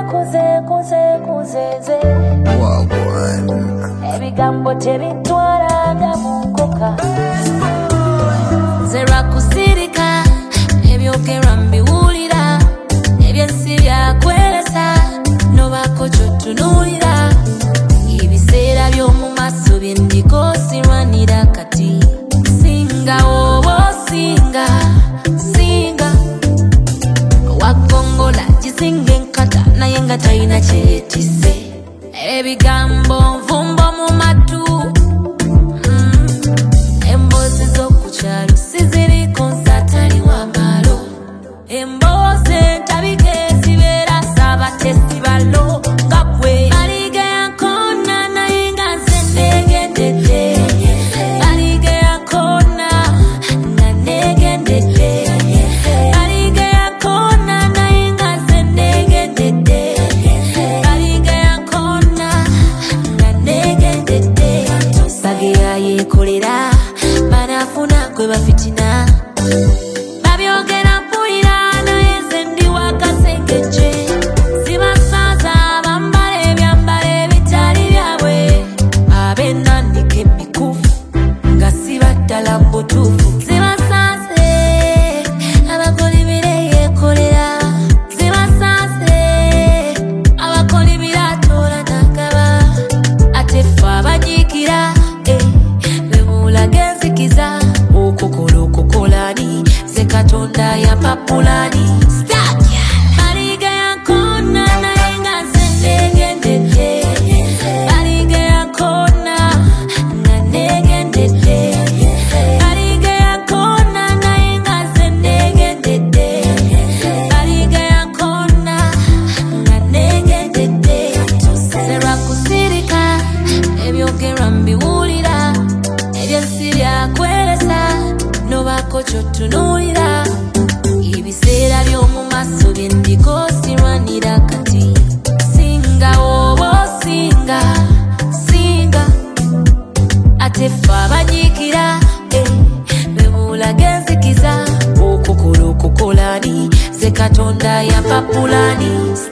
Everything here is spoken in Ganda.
kuzeze ebigambo tebintwalaga mu nkoka nze lwakusirika ebyogerwa mbiwulira ebyensi byakwelesa nobako kyotunuulira ebiseera by'omu maaso byendiko sirwanira kati singa oba osinga wagongola gisinga enkata naye nga talina kyeyetise ebigambo nvumbo mu matu emboozi z'okukyalo siziriko nsatali w'amalo emboozi entabika ezibeera saabatesi balo nga gwe baliga yankona naye nga nze neegendedde baliga yankona nga neegendedde baliga yankona naye nga nze neegendedde baliga yankona nga neegendedde bageya yeekolera banafuna gwe bafitina babyogera mpulira naye nze ndi wakasengejje zibasaza bambala ebyambalo ebitali byabwe ab'ennanika emikufu nga sibaddala mu butuufu zibasaze abakolibira yeekolera zibasaze abakolibira atoola nagaba ate ffe abanyiikira bemulaga enzikiza okukola okukolani ze katonda yapapulani baliga yankona naye nga nze neegendedde baliga yankona nga neegendedde baliga yankona naye nga nze neegendedde baliga yankona nga neegendedde nze lwakusirika ebyogerwa mbiwulira ebyensi byakwelesa nobako kyotunuulira ebiseera by'omu maaso byendiko sirwanira kati singa oba osinga ate ffe abanyiikira bemulaga enzikiza okukola okukolani ze katonda yapapulani